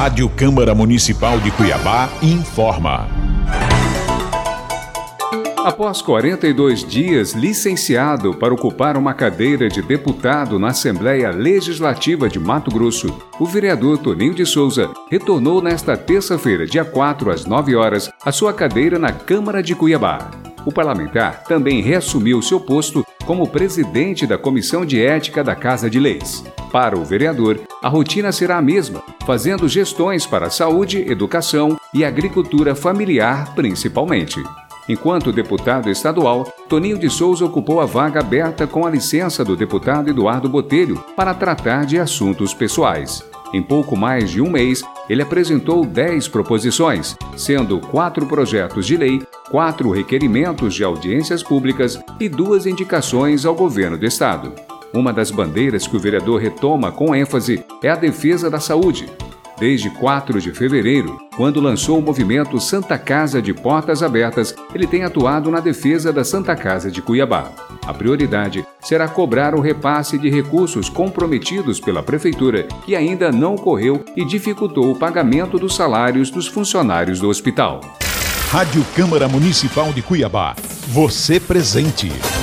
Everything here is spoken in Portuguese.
Rádio Câmara Municipal de Cuiabá informa. Após 42 dias licenciado para ocupar uma cadeira de deputado na Assembleia Legislativa de Mato Grosso, o vereador Toninho de Souza retornou nesta terça-feira, dia 4, às 9 horas, à sua cadeira na Câmara de Cuiabá. O parlamentar também reassumiu seu posto como presidente da Comissão de Ética da Casa de Leis. Para o vereador, a rotina será a mesma, fazendo gestões para a saúde, educação e agricultura familiar, principalmente. Enquanto deputado estadual, Toninho de Souza ocupou a vaga aberta com a licença do deputado Eduardo Botelho para tratar de assuntos pessoais. Em pouco mais de um mês, ele apresentou 10 proposições, sendo 4 projetos de lei, 4 requerimentos de audiências públicas e 2 indicações ao governo do estado. Uma das bandeiras que o vereador retoma com ênfase é a defesa da saúde. Desde 4 de fevereiro, quando lançou o movimento Santa Casa de Portas Abertas, ele tem atuado na defesa da Santa Casa de Cuiabá. A prioridade será cobrar o repasse de recursos comprometidos pela Prefeitura, que ainda não ocorreu e dificultou o pagamento dos salários dos funcionários do hospital. Rádio Câmara Municipal de Cuiabá. Você presente.